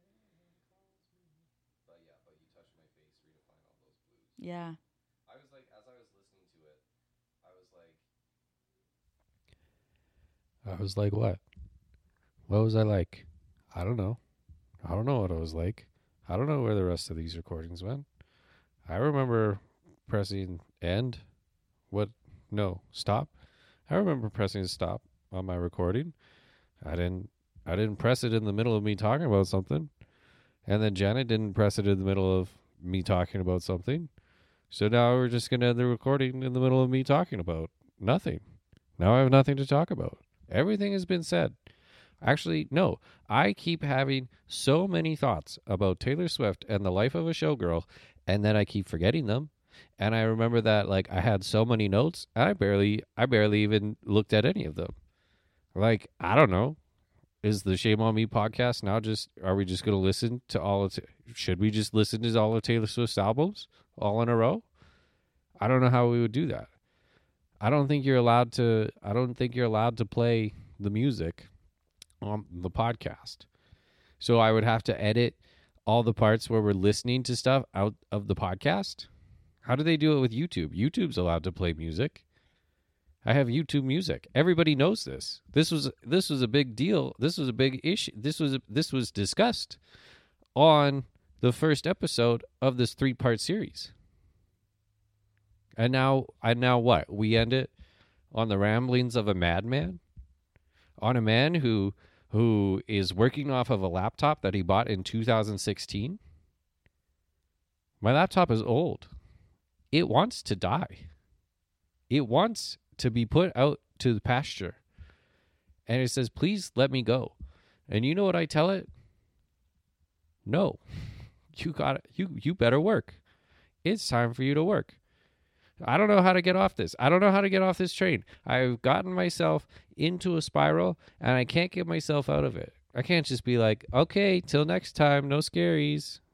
Yeah. I was like, as I was listening to it, I was like, I was like, what? What was I like? I don't know. I don't know what I was like. I don't know where the rest of these recordings went. I remember pressing end. What? No, stop. I remember pressing stop on my recording. I didn't. I didn't press it in the middle of me talking about something, and then Janet didn't press it in the middle of me talking about something. So now we're just gonna end the recording in the middle of me talking about nothing. Now I have nothing to talk about. Everything has been said. Actually, no. I keep having so many thoughts about Taylor Swift and the life of a showgirl, and then I keep forgetting them. And I remember that like I had so many notes, I barely I barely even looked at any of them. Like, I don't know. Is the Shame on Me podcast now just, are we just going to listen to all of, should we just listen to all of Taylor Swift's albums all in a row? I don't know how we would do that. I don't think you're allowed to, I don't think you're allowed to play the music on the podcast. So I would have to edit all the parts where we're listening to stuff out of the podcast. How do they do it with YouTube? YouTube's allowed to play music. I have YouTube Music. Everybody knows this. This was this was a big deal. This was a big issue. This was this was discussed on the first episode of this three-part series. And now, and now what? We end it on the ramblings of a madman, on a man who who is working off of a laptop that he bought in two thousand sixteen. My laptop is old. It wants to die. It wants to be put out to the pasture. And it says, please let me go. And you know what I tell it? No. You got it. You, you better work. It's time for you to work. I don't know how to get off this. I don't know how to get off this train. I've gotten myself into a spiral and I can't get myself out of it. I can't just be like, okay, till next time, no scaries.